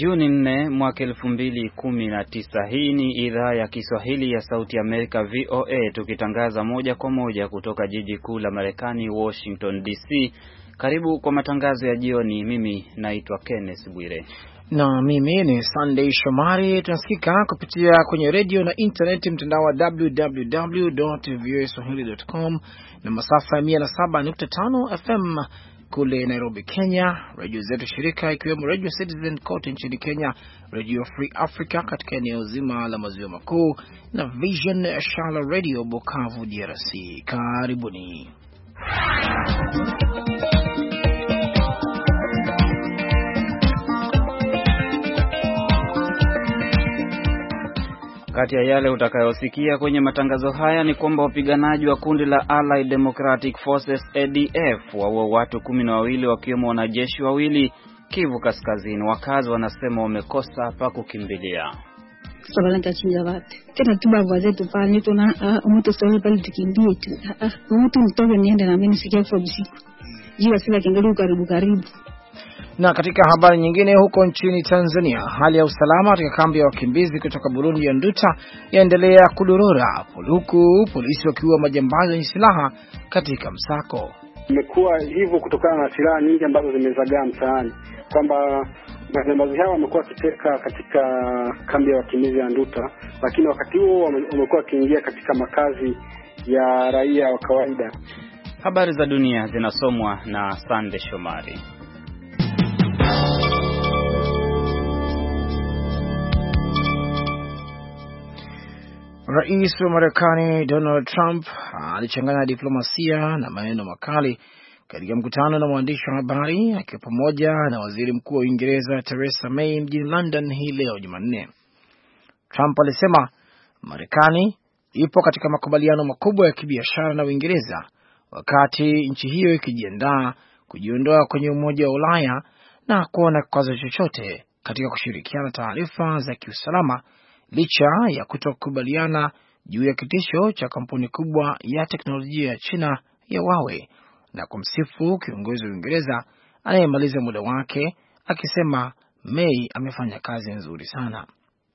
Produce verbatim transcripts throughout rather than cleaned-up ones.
Juni nne mwaka elfu mbili kumi na tisa. Hii ni idhaa ya Kiswahili ya Sauti Amerika V O A, tukitangaza moja kwa moja kutoka jiji kuu la Marekani Washington D C. Karibu kwa matangazo ya jioni. Mimi naitwa Kenneth Bwire na mimi ni Sunday Shomari. Tunasikika kupitia kwenye radio na internet, mtandao wa w w w dot v o a swahili dot com na masafa ya mia na saba nukta tano F M kule Nairobi, Kenya. Radio zetu shirika ikiwemo Radio Citizen kote nchini Kenya, Radio Free Africa katika eneo zima la maziwa makuu, na Vision Shala Radio Bukavu D R C. Karibuni. Kati ya yale utakayosikia kwenye matangazo haya ni kwamba wapiganaji wa kundi la Allied Democratic Forces A D F waua watu kumi na wawili wakiwemo wanajeshi wawili Kivu Kaskazini. Wakazi wanasema wamekosa pa kukimbilia. Sabalanta chinja watu. Tena tuba vazetu pale tuna mtu sawa pale tukimbie tu. Mtu mtoke niende na mimi sikia kwa usiku. Jiwa sila kiangalia karibu karibu. Na katika habari nyingine, huko nchini Tanzania, hali ya usalama katika kambi ya wakimbizi kutoka Burundi ya Nduta yaendelea kudorora, huku polisi wakiua majambazi wenye silaha katika msako. Imekuwa hivyo kutokana na silaha nyingi ambazo zimezagaa mtaani, kwamba majambazi hao wamekuwa kiteka katika kambi ya wakimbizi ya Nduta, lakini wakati huo wamekuwa wakiingia katika makazi ya raia wa kawaida. Habari za dunia zinasomwa na Sande Shomari. Rais wa Marekani Donald Trump alichanganya diplomasia na maneno makali katika mkutano na waandishi wa habari akiwa pamoja na waziri mkuu wa Uingereza Theresa May mjini London hii leo Jumanne. Trump alisema Marekani ipo katika makubaliano makubwa ya kibiashara na Uingereza wakati nchi hiyo ikijiandaa kujiondoa kwenye Umoja wa Ulaya na kuona kikwazo chochote katika kushirikiana taarifa za kiusalama, licha ya kutokubaliana juu ya kitisho cha kampuni kubwa ya teknolojia ya China ya Huawei, na kumsifu kiongozi wa Uingereza anayemaliza muda wake akisema May amefanya kazi nzuri sana.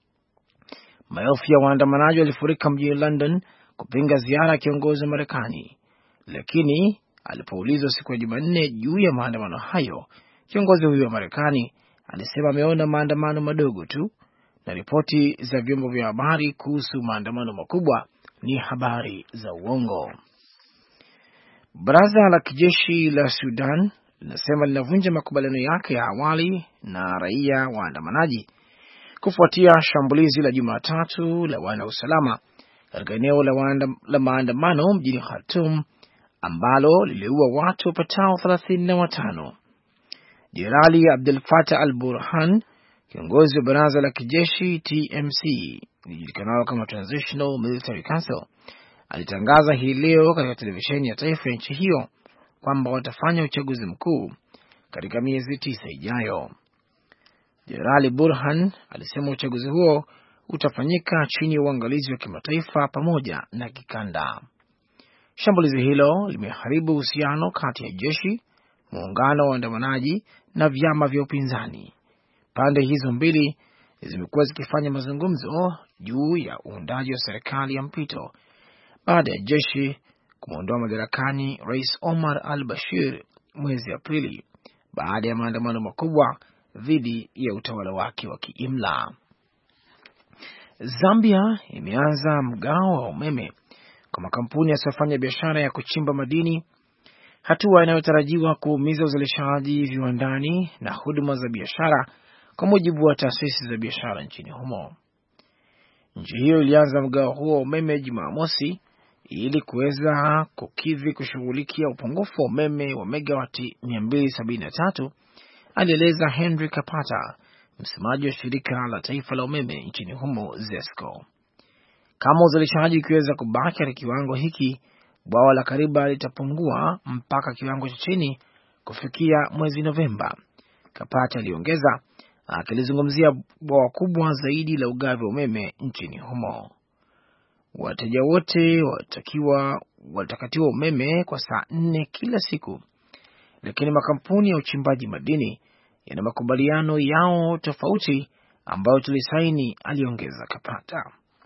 Maelfu ya waandamanaji walifurika mjini London kupinga ziara ya kiongozi wa Marekani, lakini alipoulizwa siku ya Jumanne juu ya maandamano hayo, kiongozi huyo wa Marekani alisema ameona maandamano madogo tu na ripoti za vyombo vya habari kuhusu maandamano makubwa ni habari za uongo. Baraza la kijeshi la Sudan linasema linavunja makubaliano yake ya awali na raia waandamanaji kufuatia shambulizi la Jumatatu la wana usalama katika eneo la, la maandamano mjini Khartoum ambalo liliua watu wapatao thelathini na watano. Jenerali Abdel Fattah al-Burhan, kiongozi wa baraza la kijeshi T M C, ilijulikanao kama Transitional Military Council, alitangaza hii leo katika televisheni ya taifa ya nchi hiyo kwamba watafanya uchaguzi mkuu katika miezi tisa ijayo. Jenerali Burhan alisema uchaguzi huo utafanyika chini ya uangalizi wa kimataifa pamoja na kikanda. Shambulizi hilo limeharibu uhusiano kati ya jeshi, muungano wa waandamanaji na vyama vya upinzani. Pande hizo mbili zimekuwa zikifanya mazungumzo juu ya uundaji wa serikali ya mpito baada ya jeshi kumwondoa madarakani Rais Omar al-Bashir mwezi Aprili baada ya maandamano makubwa dhidi ya utawala wake wa kiimla. Zambia imeanza mgao wa umeme kwa makampuni yasiyofanya biashara ya kuchimba madini, hatua inayotarajiwa kuumiza uzalishaji viwandani na huduma za biashara, kwa mujibu wa taasisi za biashara nchini humo. Nchi hiyo ilianza mgao huo wa umeme Jumamosi ili kuweza kukidhi kushughulikia upungufu wa umeme wa megawati mia mbili sabini na tatu, alieleza Henry Kapata, msemaji wa shirika la taifa la umeme nchini humo ZESCO. Kama uzalishaji ukiweza kubaki katika kiwango hiki, bwawa la Kariba litapungua mpaka kiwango cha chini kufikia mwezi Novemba, Kapata aliongeza, akilizungumzia bwawa kubwa zaidi la ugavi wa umeme nchini humo. Wateja wote watakiwa watakatiwa umeme kwa saa nne kila siku, lakini makampuni ya uchimbaji madini yana makubaliano yao tofauti ambayo tulisaini, aliongeza Kapata.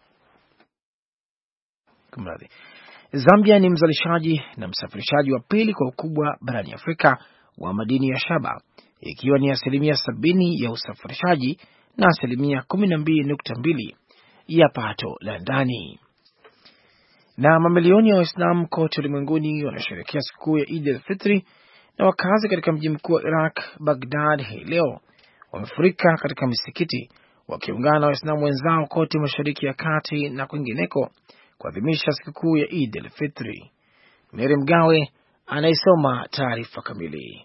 Kumradhi. Zambia ni mzalishaji na msafirishaji wa pili kwa ukubwa barani Afrika wa madini ya shaba, ikiwa ni asilimia sabini ya usafirishaji na asilimia kumi na mbili nukta mbili ya pato la ndani. Na mamilioni ya Waislamu kote ulimwenguni wanasherehekea sikukuu ya Eid al-Fitr, na wakazi katika mji mkuu wa Iraq, Baghdad, hii leo wamefurika katika misikiti wakiungana na Waislamu wenzao kote Mashariki ya Kati na kwingineko kuadhimisha sikukuu ya Eid al-Fitr. Mary Mgawe anaisoma taarifa kamili.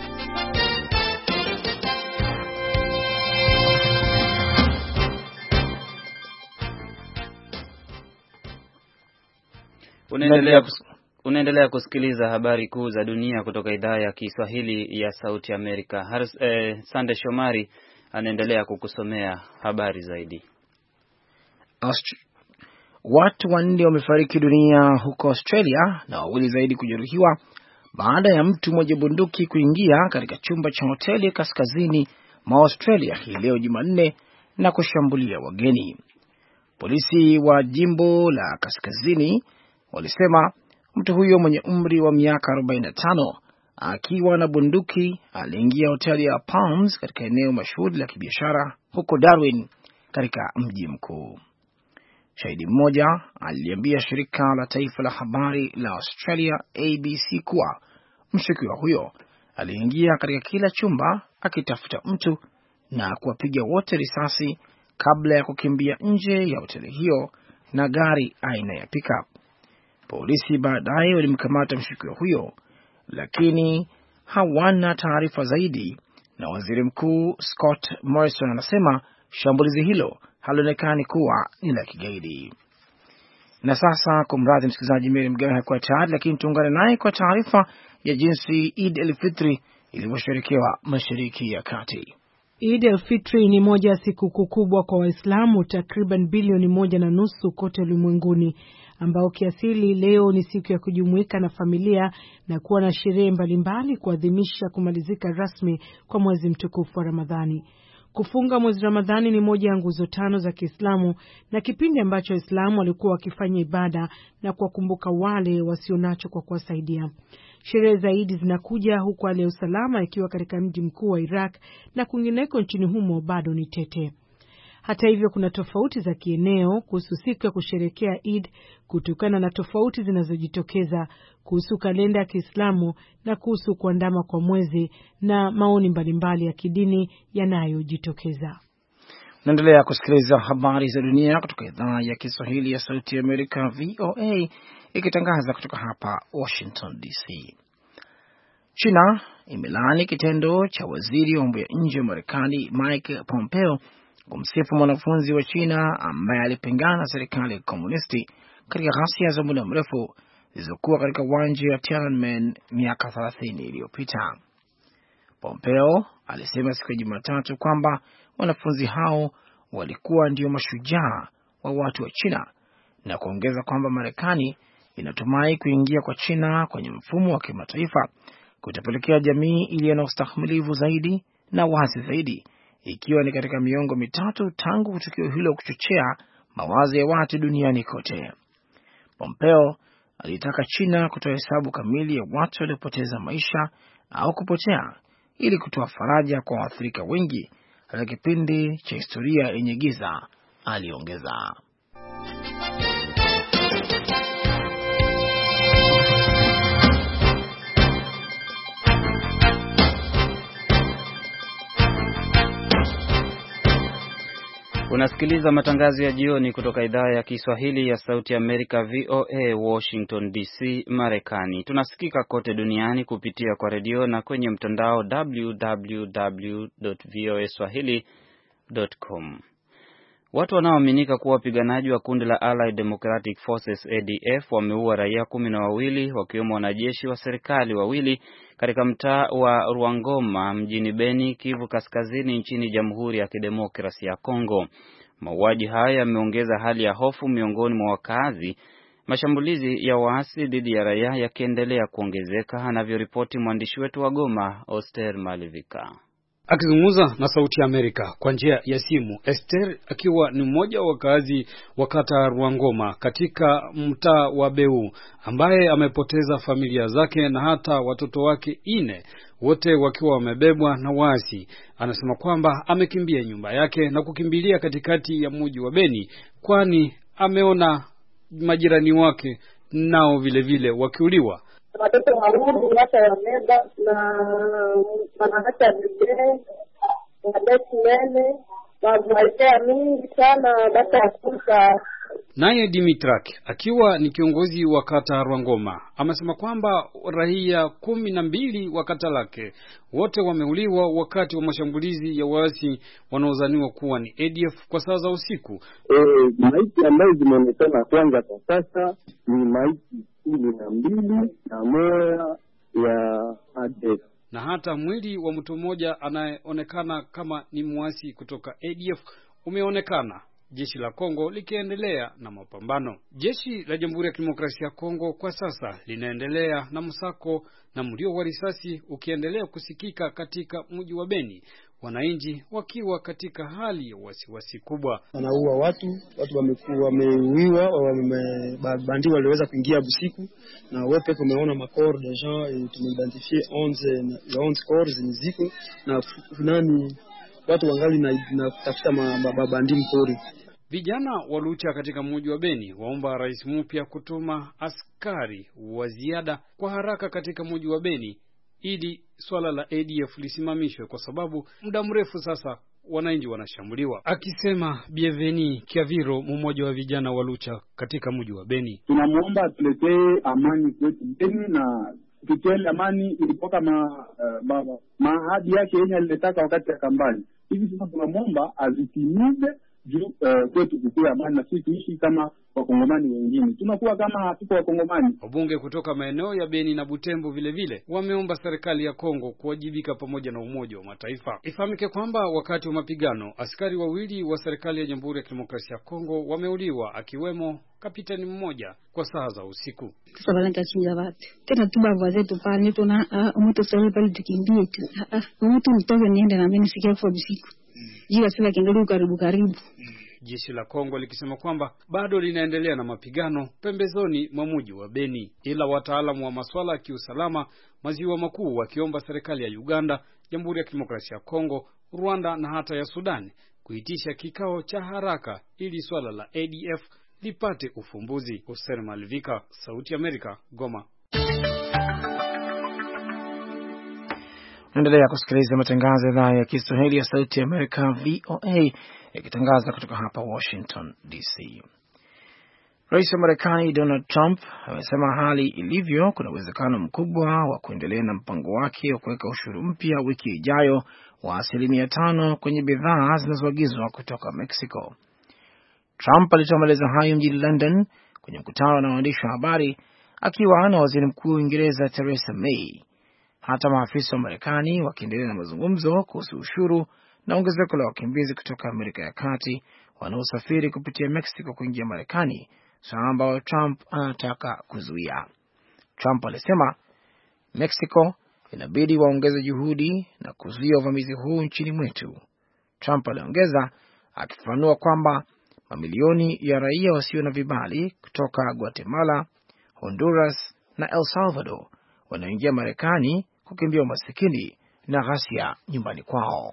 Unaendelea unaendelea kusikiliza habari kuu za dunia kutoka idhaa ya Kiswahili ya Sauti Amerika. Haris, eh, Sande Shomari anaendelea kukusomea habari zaidi. Austri Watu wanne wamefariki dunia huko Australia na wawili zaidi kujeruhiwa baada ya mtu mmoja bunduki kuingia katika chumba cha hoteli kaskazini mwa Australia hii leo Jumanne na kushambulia wageni. Polisi wa jimbo la kaskazini walisema mtu huyo mwenye umri wa miaka arobaini na tano akiwa na bunduki aliingia hoteli ya Palms katika eneo mashuhuri la kibiashara huko Darwin katika mji mkuu. Shahidi mmoja aliambia shirika la taifa la habari la Australia A B C kuwa mshukiwa huyo aliingia katika kila chumba akitafuta mtu na kuwapiga wote risasi kabla ya kukimbia nje ya hoteli hiyo na gari aina ya pickup. Polisi baadaye walimkamata mshukiwa huyo, lakini hawana taarifa zaidi, na waziri mkuu Scott Morrison anasema shambulizi hilo halionekani kuwa ni la kigaidi. Na sasa, kumradhi msikilizaji, Mary Mgawe hakuwa tayari, lakini tuungane naye kwa taarifa ya jinsi Eid al-Fitr ilivyosherekewa Mashariki ya Kati. Eid al-Fitr ni moja ya sikukuu kubwa kwa Waislamu takriban bilioni moja na nusu kote ulimwenguni, ambao kiasili leo ni siku ya kujumuika na familia na kuwa na sherehe mbalimbali kuadhimisha kumalizika rasmi kwa mwezi mtukufu wa Ramadhani. Kufunga mwezi Ramadhani ni moja ya nguzo tano za Kiislamu na kipindi ambacho Waislamu walikuwa wakifanya ibada na kuwakumbuka wale wasionacho kwa kuwasaidia. Sherehe zaidi zinakuja huku hali ya usalama ikiwa katika mji mkuu wa Iraq na kwingineko nchini humo bado ni tete. Hata hivyo, kuna tofauti za kieneo kuhusu siku ya kusherehekea Eid kutokana na tofauti zinazojitokeza kuhusu kalenda ya Kiislamu na kuhusu kuandama kwa mwezi na maoni mbalimbali ya kidini yanayojitokeza. Naendelea kusikiliza habari za dunia kutoka idhaa ya Kiswahili ya Sauti ya Amerika V O A ikitangaza kutoka hapa Washington D C. China imelaani kitendo cha waziri wa mambo ya nje wa Marekani Mike Pompeo kumsifu mwanafunzi wa China ambaye alipingana na serikali ya komunisti katika ghasia za muda mrefu zilizokuwa katika uwanja wa Tiananmen miaka thelathini iliyopita. Pompeo alisema siku ya Jumatatu kwamba wanafunzi hao walikuwa ndio mashujaa wa watu wa China na kuongeza kwamba Marekani inatumai kuingia kwa China kwenye mfumo wa kimataifa kutapelekea jamii iliyo na ustahimilivu zaidi na wazi zaidi, ikiwa ni katika miongo mitatu tangu tukio hilo kuchochea mawazo ya watu duniani kote. Pompeo alitaka China kutoa hesabu kamili ya watu waliopoteza maisha au kupotea ili kutoa faraja kwa waathirika wengi katika kipindi cha historia yenye giza, aliongeza. Unasikiliza matangazo ya jioni kutoka idhaa ya Kiswahili ya Sauti Amerika V O A Washington D C Marekani. Tunasikika kote duniani kupitia kwa redio na kwenye mtandao w w w dot voa swahili dot com. Watu wanaoaminika kuwa wapiganaji wa kundi la Allied Democratic Forces A D F wameua raia kumi na wawili wakiwemo wanajeshi wa serikali wawili katika mtaa wa Ruangoma mjini Beni, Kivu Kaskazini nchini Jamhuri ya Kidemokrasia ya Kongo. Mauaji haya yameongeza hali ya hofu miongoni mwa wakazi, mashambulizi ya waasi dhidi ya raia yakiendelea kuongezeka, anavyoripoti mwandishi wetu wa Goma Oster Malivika. Akizungumza na Sauti ya Amerika kwa njia ya simu, Esther akiwa ni mmoja wa wakazi wa kata Rwangoma katika mtaa wa Beu, ambaye amepoteza familia zake na hata watoto wake ine, wote wakiwa wamebebwa na waasi, anasema kwamba amekimbia nyumba yake na kukimbilia katikati ya mji wa Beni, kwani ameona majirani wake nao vile vile wakiuliwa. Watoto wangu hata wameba na wanaacha vile na beti nene wavualia mingi sana bata kuka. Naye Dimitrak akiwa ni kiongozi wa kata Rwangoma amesema kwamba raia kumi na mbili wa kata lake wote wameuliwa wakati wa mashambulizi ya waasi wanaozaniwa kuwa ni A D F kwa saa za usiku. Eh, maiti ambayo zimeonekana kwanza kwa sasa ni maiti kumi na mbili na moja ya A D F. Na hata mwili wa mtu mmoja anayeonekana kama ni muasi kutoka A D F umeonekana. Jeshi la Kongo likiendelea na mapambano. Jeshi la Jamhuri ya Kidemokrasia ya Kongo kwa sasa linaendelea na msako na mlio wa risasi ukiendelea kusikika katika mji wa Beni. Wananchi wakiwa katika hali ya wasiwasi kubwa. Wanaua watu, watu wamekuwa wameuiwa, wamebandiwa waliweza kuingia busiku na wepe tumeona makor de gens tumeidentifie onze na onze corps ziko na nani watu wangali na, na kutafuta mabandi mpori. Vijana wa Lucha katika mji wa Beni waomba rais mpya kutuma askari wa ziada kwa haraka katika mji wa Beni ili swala la A D F lisimamishwe kwa sababu muda mrefu sasa wananchi wanashambuliwa. Akisema Bienveni Kiaviro, mmoja wa vijana wa Lucha katika mji wa Beni. Tunamuomba atuletee amani kwetu Beni, na tukitele amani ilipoka ma, uh, mahadi yake yenye alitaka wakati ya kampani. Hivi sasa tunamuomba azitimize juu uh, kwetu kukuwa amani na sisi tuishi kama wakongomani wengine. Tunakuwa kama hatuko wakongomani. Wabunge kutoka maeneo ya Beni na Butembo vile vile wameomba serikali ya Kongo kuwajibika pamoja na Umoja wa Mataifa. Ifahamike kwamba wakati wa mapigano askari wawili wa serikali ya Jamhuri ya Kidemokrasia ya Kongo wameuliwa, akiwemo kapitani mmoja kwa saa za usiku. Sasa balanga chinja watu. Tena tuba vaze tu pale tuna mtu sasa pale tukimbie tu. Ah, mtu mtoke niende na mimi sikia kwa usiku. Jiwa sila kengelu karibu karibu. Jeshi la Kongo likisema kwamba bado linaendelea na mapigano pembezoni mwa mji wa Beni, ila wataalamu wa masuala ya kiusalama maziwa makuu wakiomba serikali ya Uganda, Jamhuri ya Kidemokrasia ya Kongo, Rwanda na hata ya Sudan kuitisha kikao cha haraka ili swala la A D F lipate ufumbuzi. Hussein Malvika, Sauti ya Amerika, Goma. Naendelea kusikiliza matangazo ya idhaa ya Kiswahili ya Sauti ya Amerika V O A yakitangaza kutoka hapa Washington D C. Rais wa Marekani Donald Trump amesema hali ilivyo kuna uwezekano mkubwa wa kuendelea na mpango wake wa kuweka ushuru mpya wiki ijayo wa asilimia tano kwenye bidhaa zinazoagizwa kutoka Mexico. Trump alitoa maelezo hayo mjini London kwenye mkutano na waandishi wa habari akiwa na waziri mkuu wa Uingereza Theresa May. Hata maafisa wa Marekani wakiendelea na mazungumzo kuhusu ushuru na ongezeko la wakimbizi kutoka Amerika ya Kati wanaosafiri kupitia Mexico kuingia Marekani, swala ambalo Trump anataka kuzuia. Trump alisema Mexico inabidi waongeze juhudi na kuzuia uvamizi huu nchini mwetu. Trump aliongeza akifafanua kwamba mamilioni ya raia wasio na vibali kutoka Guatemala, Honduras na El Salvador wanaingia Marekani kukimbia umasikini na ghasia nyumbani kwao.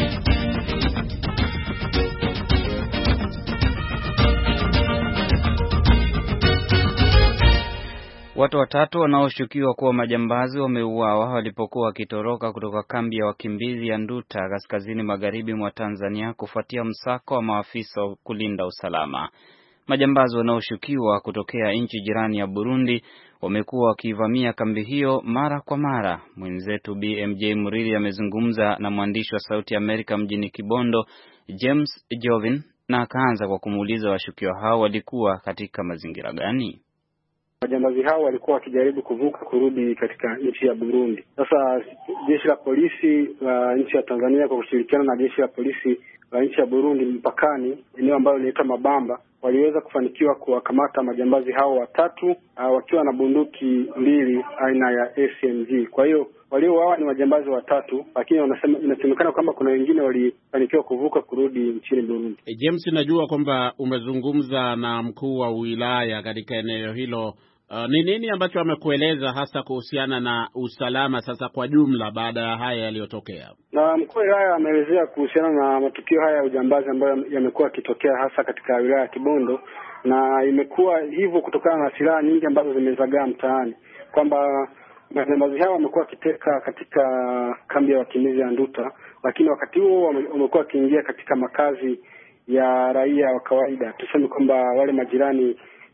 Watu watatu wanaoshukiwa kuwa majambazi wameuawa walipokuwa wakitoroka kutoka kambi ya wakimbizi ya Nduta kaskazini magharibi mwa Tanzania kufuatia msako wa maafisa wa kulinda usalama. Majambazi wanaoshukiwa kutokea nchi jirani ya Burundi wamekuwa wakivamia kambi hiyo mara kwa mara. Mwenzetu B M J Murili amezungumza na mwandishi wa Sauti Amerika mjini Kibondo, James Jovin, na akaanza kwa kumuuliza washukiwa hao walikuwa katika mazingira gani. Majambazi hao walikuwa wakijaribu kuvuka kurudi katika nchi ya Burundi. Sasa jeshi la polisi la nchi ya Tanzania kwa kushirikiana na jeshi la polisi la nchi ya Burundi mpakani, eneo ambalo linaitwa Mabamba, waliweza kufanikiwa kuwakamata majambazi hao watatu uh, wakiwa na bunduki mbili aina ya S M G. Kwa hiyo waliouawa ni majambazi watatu, lakini wanasema inasemekana kwamba kuna wengine walifanikiwa kuvuka kurudi nchini Burundi. E, James, najua kwamba umezungumza na mkuu wa wilaya katika eneo hilo. Uh, ni nini ambacho amekueleza hasa kuhusiana na usalama sasa kwa jumla baada ya haya yaliyotokea? Na mkuu wa wilaya ameelezea kuhusiana na matukio haya ya ujambazi ambayo yamekuwa yakitokea hasa katika wilaya ya Kibondo, na imekuwa hivyo kutokana na silaha nyingi ambazo zimezagaa mtaani, kwamba majambazi hao wamekuwa wakiteka katika kambi ya wakimbizi ya Nduta, lakini wakati huo wamekuwa wakiingia katika makazi ya raia wa kawaida, tuseme kwamba wale majirani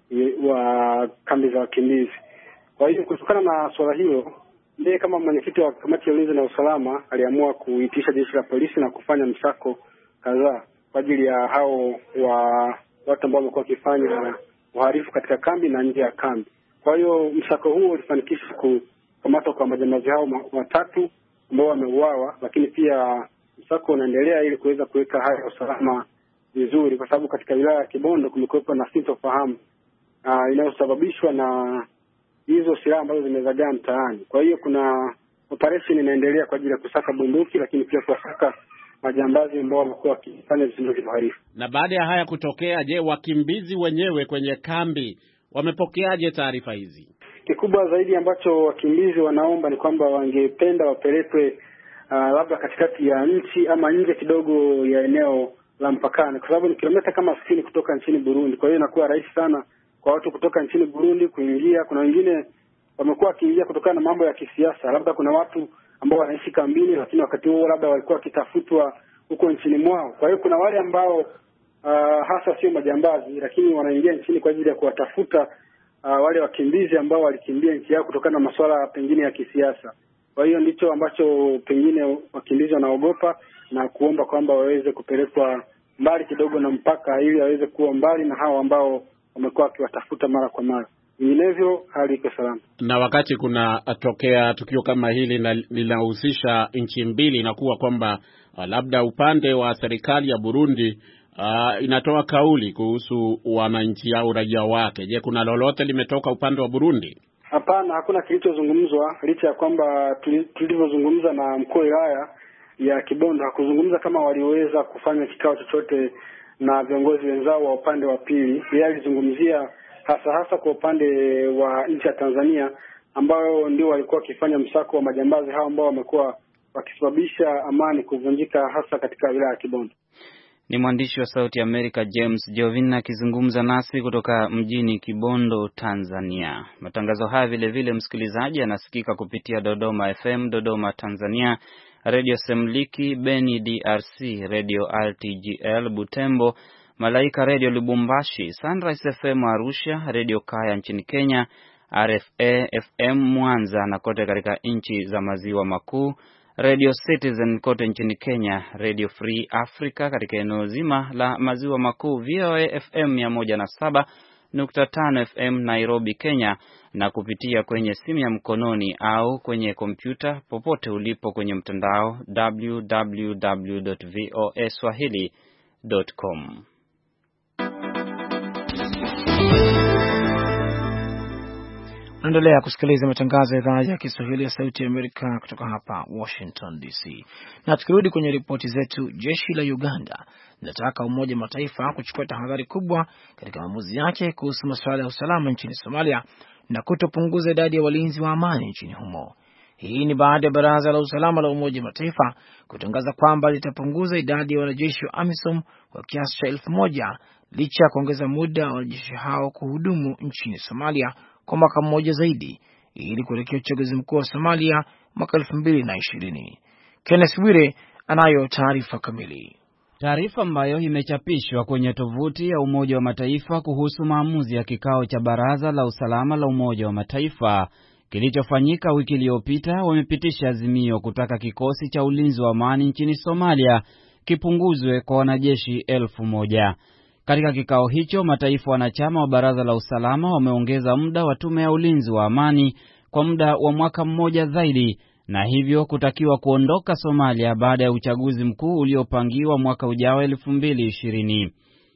wa kambi za wakimbizi. Kwa hiyo kutokana na swala hilo, ndiye kama mwenyekiti wa kamati ya ulinzi na usalama aliamua kuitisha jeshi la polisi na kufanya msako kadhaa kwa ajili ya hao wa watu ambao wamekuwa wakifanya uhalifu katika kambi na nje ya kambi. Kwa hiyo msako huo ulifanikisha kukamata kwa majambazi hao watatu ambao wameuawa, lakini pia msako unaendelea ili kuweza kuweka hali ya usalama vizuri, kwa sababu katika wilaya ya Kibondo kumekuwa na sintofahamu Uh, inayosababishwa na hizo silaha ambazo zimezagaa mtaani. Kwa hiyo kuna operation inaendelea kwa ajili ya kusaka bunduki, lakini pia kusaka majambazi ambao wamekuwa wakifanya vitendo vya uhalifu. Na baada ya haya kutokea, je, wakimbizi wenyewe kwenye kambi wamepokeaje taarifa hizi? Kikubwa zaidi ambacho wakimbizi wanaomba ni kwamba wangependa wapelekwe uh, labda katikati ya nchi ama nje kidogo ya eneo la mpakani, kwa sababu ni kilomita kama sitini kutoka nchini Burundi. Kwa hiyo inakuwa rahisi sana kwa watu kutoka nchini Burundi kuingia. Kuna wengine wamekuwa wakiingia kutokana na mambo ya kisiasa, labda kuna watu ambao wanaishi kambini, lakini wakati huo labda walikuwa wakitafutwa huko nchini mwao. Kwa hiyo kuna wale ambao uh, hasa sio majambazi, lakini wanaingia nchini kwa ajili ya kuwatafuta uh, wale wakimbizi ambao walikimbia nchi yao kutokana na masuala pengine ya kisiasa. Kwa hiyo ndicho ambacho pengine wakimbizi wanaogopa na kuomba kwamba waweze kupelekwa mbali kidogo na mpaka, ili waweze kuwa mbali na hao ambao wamekuwa wakiwatafuta mara kwa mara. Vinginevyo hali iko salama. Na wakati kuna tokea tukio kama hili na linahusisha nchi mbili, inakuwa kwamba uh, labda upande wa serikali ya Burundi uh, inatoa kauli kuhusu wananchi au raia wake. Je, kuna lolote limetoka upande wa Burundi? Hapana, hakuna kilichozungumzwa, licha ya kwamba tulivyozungumza na mkuu wa wilaya ya Kibondo hakuzungumza kama waliweza kufanya kikao chochote na viongozi wenzao wa upande wa pili. Yeye alizungumzia hasa hasa kwa upande wa nchi ya Tanzania, ambao ndio walikuwa wakifanya msako wa majambazi hao ambao wamekuwa wakisababisha amani kuvunjika hasa katika wilaya ya Kibondo. Ni mwandishi wa Sauti Amerika James Jovin akizungumza nasi kutoka mjini Kibondo, Tanzania. Matangazo haya vile vile, msikilizaji, anasikika kupitia Dodoma F M Dodoma Tanzania, Radio Semliki Beni D R C, Radio R T G L Butembo, Malaika Radio Lubumbashi, Sunrise F M Arusha, Radio Kaya nchini Kenya, R F A F M Mwanza na kote katika nchi za maziwa makuu, Radio Citizen kote nchini Kenya, Radio Free Africa katika eneo zima la maziwa makuu, V O A F M mia moja na saba nukta tano F M Nairobi, Kenya, na kupitia kwenye simu ya mkononi au kwenye kompyuta popote ulipo kwenye mtandao w w w dot voa swahili dot com. Endelea kusikiliza matangazo ya idhaa ya Kiswahili ya Sauti ya Amerika kutoka hapa Washington D C. Na tukirudi kwenye ripoti zetu, jeshi la Uganda linataka Umoja wa Mataifa kuchukua tahadhari kubwa katika maamuzi yake kuhusu masuala ya usalama nchini Somalia na kutopunguza idadi ya walinzi wa amani nchini humo. Hii ni baada ya Baraza la Usalama la Umoja wa Mataifa kutangaza kwamba litapunguza idadi ya wanajeshi wa AMISOM kwa kiasi cha elfu moja licha ya kuongeza muda wa wanajeshi hao kuhudumu nchini Somalia kwa mwaka mmoja zaidi ili kuelekea uchaguzi mkuu wa Somalia mwaka elfu mbili na ishirini. Kenneth Bwire anayo taarifa kamili. Taarifa ambayo imechapishwa kwenye tovuti ya Umoja wa Mataifa kuhusu maamuzi ya kikao cha Baraza la Usalama la Umoja wa Mataifa kilichofanyika wiki iliyopita, wamepitisha azimio kutaka kikosi cha ulinzi wa amani nchini Somalia kipunguzwe kwa wanajeshi elfu moja. Katika kikao hicho, mataifa wanachama wa Baraza la Usalama wameongeza muda wa tume ya ulinzi wa amani kwa muda wa mwaka mmoja zaidi, na hivyo kutakiwa kuondoka Somalia baada ya uchaguzi mkuu uliopangiwa mwaka ujao elfu mbili ishirini.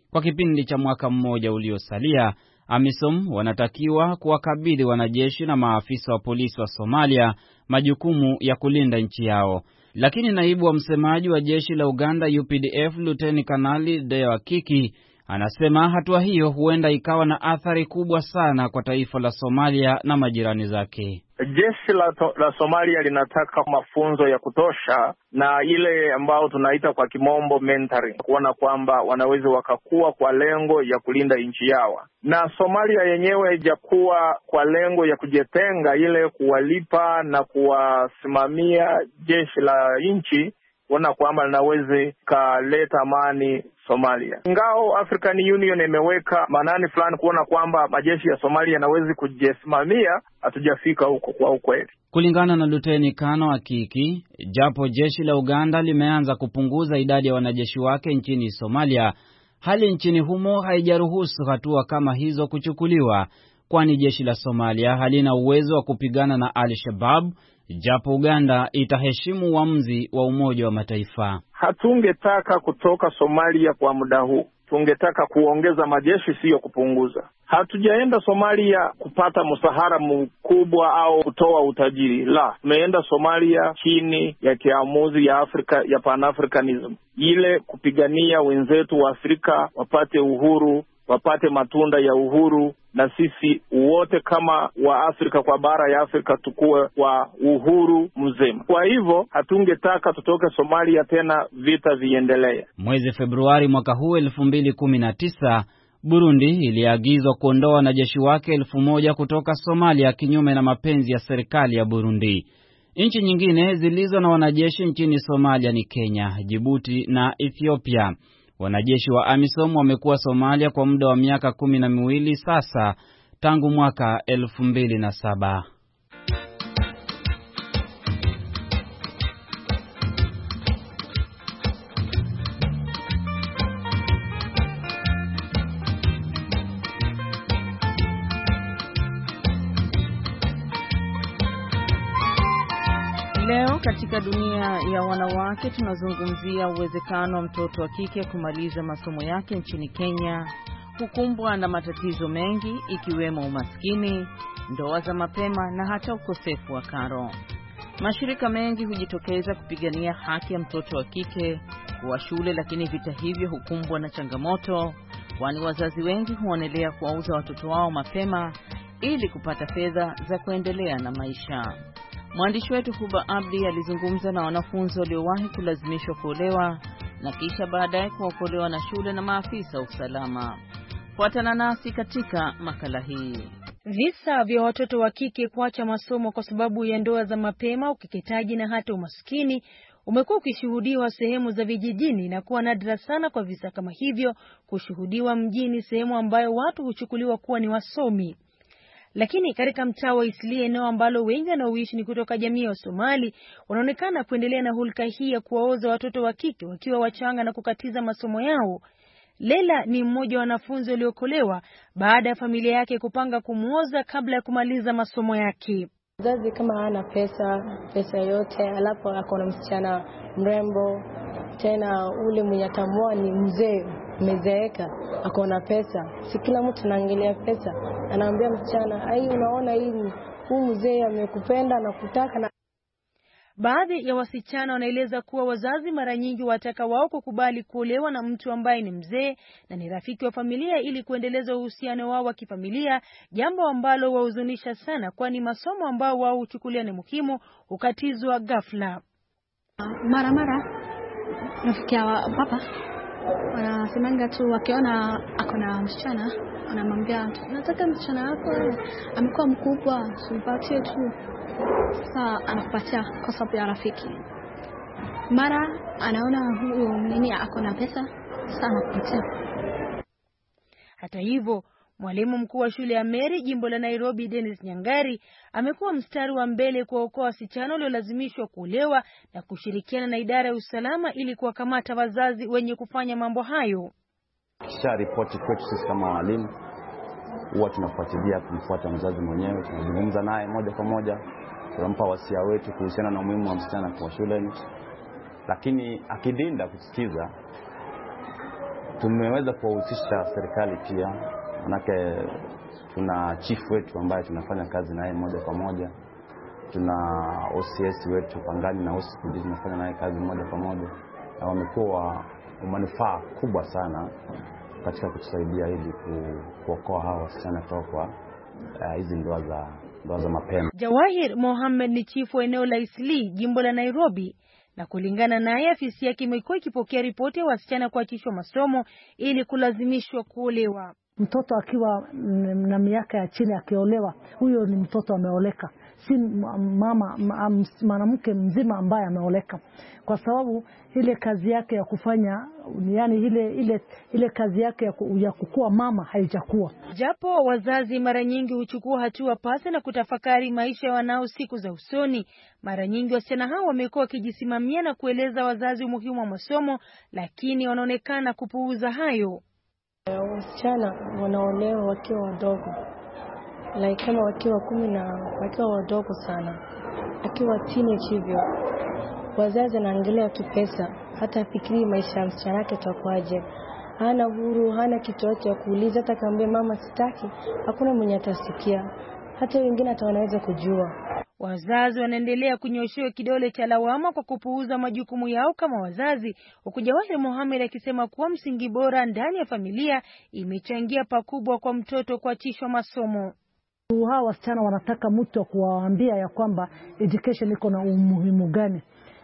Kwa kipindi cha mwaka mmoja uliosalia, AMISOM wanatakiwa kuwakabidhi wanajeshi na maafisa wa polisi wa Somalia majukumu ya kulinda nchi yao. Lakini naibu wa msemaji wa jeshi la Uganda U P D F Luteni Kanali Deo Akiki anasema hatua hiyo huenda ikawa na athari kubwa sana kwa taifa la Somalia na majirani zake. Jeshi la, la Somalia linataka mafunzo ya kutosha na ile ambao tunaita kwa kimombo mentoring, kuona kwamba wanaweza wakakuwa kwa lengo ya kulinda nchi yao. Na Somalia yenyewe haijakuwa kwa lengo ya kujitenga, ile kuwalipa na kuwasimamia jeshi la nchi kuona kwamba linaweza kaleta amani Somalia. Ngao African Union imeweka manani fulani kuona kwamba majeshi ya Somalia yanaweza kujisimamia, hatujafika huko kwa ukweli. Kulingana na Luteni Kano Akiki, japo jeshi la Uganda limeanza kupunguza idadi ya wanajeshi wake nchini Somalia, hali nchini humo haijaruhusu hatua kama hizo kuchukuliwa, kwani jeshi la Somalia halina uwezo wa kupigana na Al-Shabaab, japo Uganda itaheshimu uamuzi wa Umoja wa Mataifa. Hatungetaka kutoka Somalia kwa muda huu. Tungetaka kuongeza majeshi, sio kupunguza. Hatujaenda Somalia kupata msahara mkubwa au kutoa utajiri. La, tumeenda Somalia chini ya kiamuzi ya Afrika ya Pan-Africanism. Ile kupigania wenzetu wa Afrika wapate uhuru, wapate matunda ya uhuru, na sisi wote kama wa Afrika kwa bara ya Afrika tukue wa uhuru mzima. Kwa hivyo hatungetaka tutoke Somalia tena vita viendelee. Mwezi Februari mwaka huu elfu mbili kumi na tisa, Burundi iliagizwa kuondoa wanajeshi wake elfu moja kutoka Somalia kinyume na mapenzi ya serikali ya Burundi. Nchi nyingine zilizo na wanajeshi nchini Somalia ni Kenya, Djibouti na Ethiopia. Wanajeshi wa AMISOM wamekuwa Somalia kwa muda wa miaka kumi na miwili sasa, tangu mwaka elfu mbili na saba. Leo katika dunia ya wanawake tunazungumzia uwezekano wa mtoto wa kike kumaliza masomo yake nchini Kenya, kukumbwa na matatizo mengi ikiwemo umaskini, ndoa za mapema na hata ukosefu wa karo. Mashirika mengi hujitokeza kupigania haki ya mtoto wa kike kuwa shule, lakini vita hivyo hukumbwa na changamoto, kwani wazazi wengi huonelea kuwauza watoto wao mapema ili kupata fedha za kuendelea na maisha. Mwandishi wetu Huba Abdi alizungumza na wanafunzi waliowahi kulazimishwa kuolewa na kisha baadaye kuokolewa na shule na maafisa wa usalama. Fuatana nasi katika makala hii. Visa vya watoto wa kike kuacha masomo kwa sababu ya ndoa za mapema, ukeketaji na hata umaskini umekuwa ukishuhudiwa sehemu za vijijini na kuwa nadra sana kwa visa kama hivyo kushuhudiwa mjini, sehemu ambayo watu huchukuliwa kuwa ni wasomi. Lakini katika mtaa wa Isli, eneo ambalo wengi wanaoishi ni kutoka jamii ya Somali, wanaonekana kuendelea na hulka hii ya kuwaoza watoto wa kike wakiwa wachanga na kukatiza masomo yao. Lela ni mmoja wa wanafunzi waliokolewa baada ya familia yake kupanga kumuoza kabla ya kumaliza masomo yake. Mzazi kama hana pesa, pesa yote, alafu akona msichana mrembo, tena ule mwenye atamwoa ni mzee, mezeeka, akona pesa. Si kila mtu anaangalia pesa. Anaambia msichana, "Ai, unaona hii huyu mzee amekupenda na kutaka na..." Baadhi ya wasichana wanaeleza kuwa wazazi mara nyingi wataka wao kukubali kuolewa na mtu ambaye ni mzee na ni rafiki wa familia ili kuendeleza uhusiano wao wa kifamilia, jambo ambalo wahuzunisha sana, kwani masomo ambao wao huchukulia ni muhimu ukatizwa ghafla. Mara mara nafikia papa wanasemanga tu wakiona akona msichana, wanamwambia, "Nataka msichana wako amekuwa mkubwa, usimpatie tu." Sasa anakupatia kwa sababu ya rafiki. Mara anaona huyo nini akona pesa, sasa anakupatia. Hata hivyo, mwalimu mkuu wa shule ya Mary jimbo la Nairobi, Dennis Nyangari, amekuwa mstari wa mbele kuwaokoa wasichana waliolazimishwa kuolewa na kushirikiana na idara ya usalama ili kuwakamata wazazi wenye kufanya mambo hayo. Kisha ripoti kwetu sisi kama walimu, huwa tunafuatilia kumfuata mzazi mwenyewe, tunazungumza naye moja kwa moja, tunampa wasia wetu kuhusiana na umuhimu wa msichana kwa shuleni. Lakini akidinda kusikiza, tumeweza kuwahusisha serikali pia, manake tuna chief wetu ambaye tunafanya kazi naye moja kwa moja, tuna O C S wetu Pangani na O C P D tunafanya naye kazi moja kwa moja, na wamekuwa manufaa kubwa sana katika kutusaidia ili kuokoa hawa wasichana kutoka hizi uh, ndoa za ndoa za mapema. Jawahir Mohammed ni chifu wa eneo la Eastleigh, jimbo la Nairobi, na kulingana naye afisi yake imekuwa ikipokea ripoti ya wasichana kuachishwa masomo ili kulazimishwa kuolewa. Mtoto akiwa na miaka ya chini akiolewa, huyo ni mtoto ameoleka, si mama mwanamke mzima ambaye ameoleka, kwa sababu ile kazi yake ya kufanya, yani ile ile ile kazi yake ya, ku, ya kukua mama haijakuwa. Japo wazazi mara nyingi huchukua hatua pasi na kutafakari maisha ya wanao siku za usoni, mara nyingi wasichana hao wamekuwa wakijisimamia na kueleza wazazi umuhimu wa masomo, lakini wanaonekana kupuuza hayo. Wasichana wanaolewa wakiwa wadogo, like kama wakiwa kumi na wakiwa wadogo sana, akiwa teenage hivyo. Wazazi wanaangalia tu pesa, hata fikiri maisha ya msichana yake itakuwaje. Hana huru, hana kitu chochote ya kuuliza, hata kaambia mama sitaki, hakuna mwenye atasikia, hata wengine hata wanaweza kujua. Wazazi wanaendelea kunyoshewa kidole cha lawama kwa kupuuza majukumu yao kama wazazi, huku Jawahir Mohammed akisema kuwa msingi bora ndani ya familia imechangia pakubwa kwa mtoto kuachishwa masomo. Hawa wasichana wanataka mtu kuwaambia ya kwamba education iko na umuhimu gani,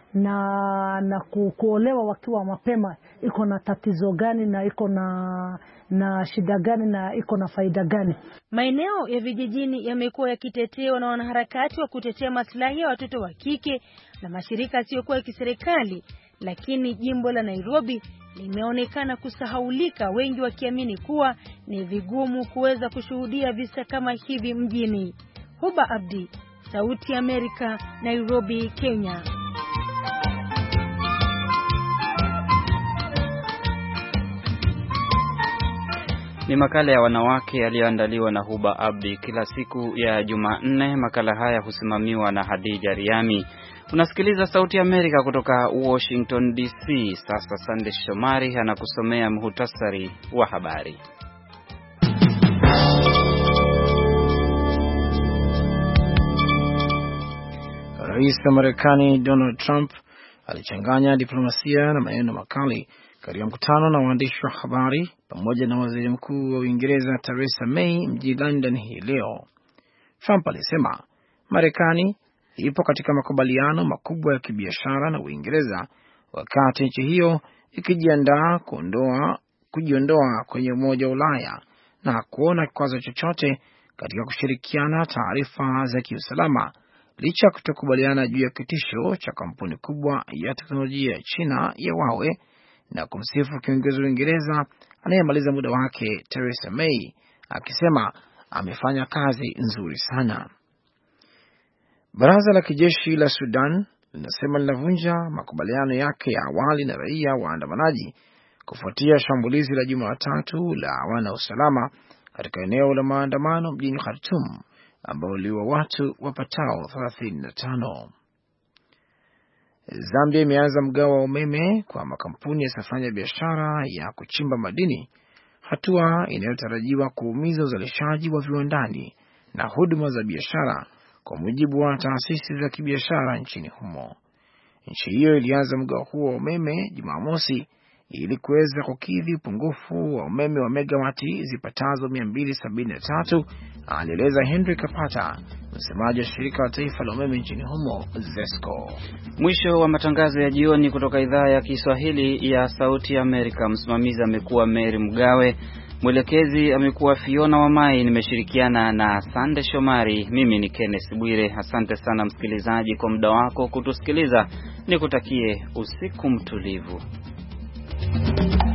na na kuolewa wakiwa mapema iko na tatizo gani, na iko na na shida gani, na iko na faida gani. Maeneo ya vijijini yamekuwa yakitetewa na wanaharakati wa kutetea maslahi ya watoto wa kike na mashirika yasiyokuwa ya kiserikali, lakini jimbo la Nairobi limeonekana kusahaulika, wengi wakiamini kuwa ni vigumu kuweza kushuhudia visa kama hivi mjini. Huba Abdi, Sauti ya Amerika, Nairobi, Kenya. Ni makala ya wanawake yaliyoandaliwa na Huba Abdi kila siku ya Jumanne. Makala haya husimamiwa na Hadija Riami. Unasikiliza Sauti ya Amerika kutoka Washington D C. Sasa Sande Shomari anakusomea muhtasari wa habari. Rais wa Marekani Donald Trump alichanganya diplomasia na maneno makali katika mkutano na waandishi wa habari pamoja na waziri mkuu wa Uingereza Theresa May mjini London hii leo. Trump alisema Marekani ipo katika makubaliano makubwa ya kibiashara na Uingereza, wakati nchi hiyo ikijiandaa kuondoa kujiondoa kwenye Umoja wa Ulaya na kuona kikwazo chochote katika kushirikiana taarifa za kiusalama, licha kutokubaliana juu ya kitisho cha kampuni kubwa ya teknolojia ya China ya Huawei, na kumsifu kiongozi wa Uingereza anayemaliza muda wake Theresa May akisema amefanya kazi nzuri sana. Baraza la kijeshi la Sudan linasema linavunja makubaliano yake ya awali na raia waandamanaji kufuatia shambulizi la Jumatatu la wana usalama katika eneo la maandamano mjini Khartoum ambao liwa watu wapatao thelathini na tano. Zambia imeanza mgao wa umeme kwa makampuni yasiyofanya biashara ya kuchimba madini, hatua inayotarajiwa kuumiza uzalishaji wa viwandani na huduma za biashara, kwa mujibu wa taasisi za kibiashara nchini humo. Nchi hiyo ilianza mgao huo wa umeme Jumamosi ili kuweza kukidhi upungufu wa umeme wa megawati zipatazo mia mbili sabini na tatu, alieleza Henry Kapata, msemaji wa shirika la taifa la umeme nchini humo ZESCO. Mwisho wa matangazo ya jioni kutoka idhaa ya Kiswahili ya Sauti ya Amerika. Msimamizi amekuwa Mary Mgawe, mwelekezi amekuwa Fiona Wamai, nimeshirikiana na Sande Shomari. Mimi ni Kenneth Bwire. Asante sana msikilizaji kwa muda wako kutusikiliza. Nikutakie usiku mtulivu. Thank you.